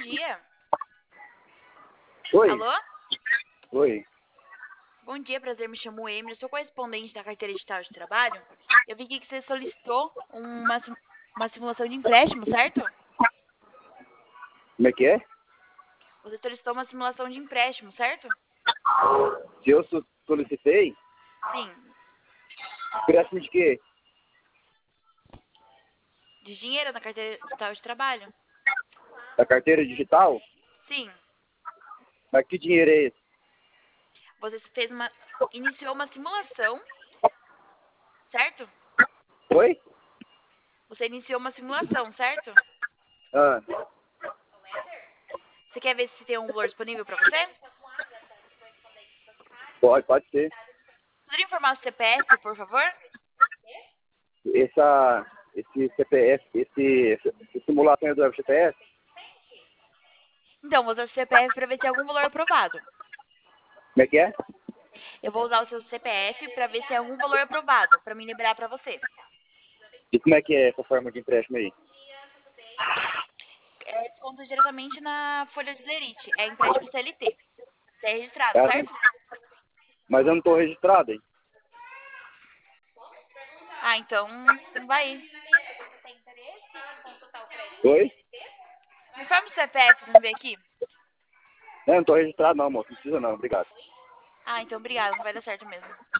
dia. Oi. Alô? Oi. Bom dia, prazer, me chamo Emily, eu sou correspondente da carteira digital de trabalho. Eu vi aqui que você solicitou uma simulação de empréstimo, certo? Como é que é? Você solicitou uma simulação de empréstimo, certo? Se eu solicitei, Sim. empréstimo de quê? De dinheiro na carteira digital de trabalho? Da carteira digital? Sim. Mas que dinheiro é esse? Você iniciou uma simulação, certo? Oi? Você iniciou uma simulação, certo? Ah, Você quer ver se tem um valor disponível para você? pode ser. Poderia informar o CPF, por favor? Esse CPF, esse simulação é do FGTS? Então, vou usar o CPF para ver se tem algum valor aprovado. Como é que é? Eu vou usar o seu CPF para ver se tem algum valor aprovado, para me liberar para você. E como é que é essa forma de empréstimo aí? É desconto diretamente na folha de lerite. É empréstimo CLT. Você é registrado, É assim? certo? Mas eu não estou registrado, hein? Ah, então não vai ir. Oi? Me informa o CPF pra eu ver aqui. Não estou registrado não, moço. Não precisa não, obrigado. Ah, então obrigada, não vai dar certo mesmo.